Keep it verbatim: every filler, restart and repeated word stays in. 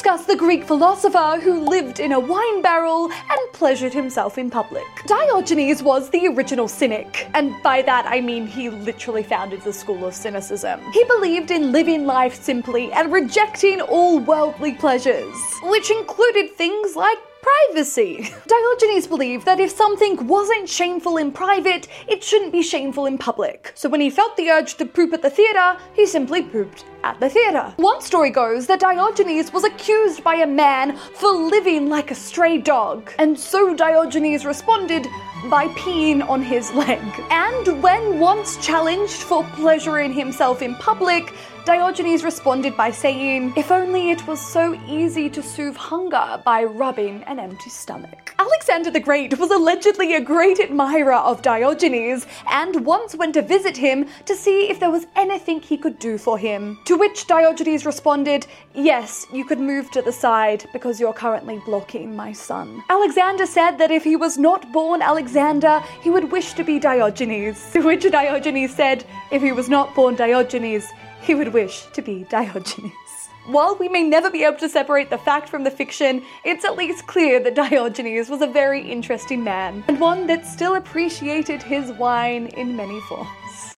discuss the Greek philosopher who lived in a wine barrel and pleasured himself in public. Diogenes was the original cynic, and by that I mean he literally founded the school of cynicism. He believed in living life simply and rejecting all worldly pleasures, which included things like privacy. Diogenes believed that if something wasn't shameful in private, it shouldn't be shameful in public. So when he felt the urge to poop at the theatre, he simply pooped at the theatre. One story goes that Diogenes was accused by a man for living like a stray dog, and so Diogenes responded by peeing on his leg. And when once challenged for pleasuring himself in public, Diogenes responded by saying, "If only it was so easy to soothe hunger by rubbing an empty stomach." Alexander the Great was allegedly a great admirer of Diogenes and once went to visit him to see if there was anything he could do for him. To which Diogenes responded, "Yes, you could move to the side because you're currently blocking my sun." Alexander said that if he was not born Alexander, he would wish to be Diogenes. To which Diogenes said, if he was not born Diogenes, he would wish to be Diogenes. While we may never be able to separate the fact from the fiction, it's at least clear that Diogenes was a very interesting man, and one that still appreciated his wine in many forms.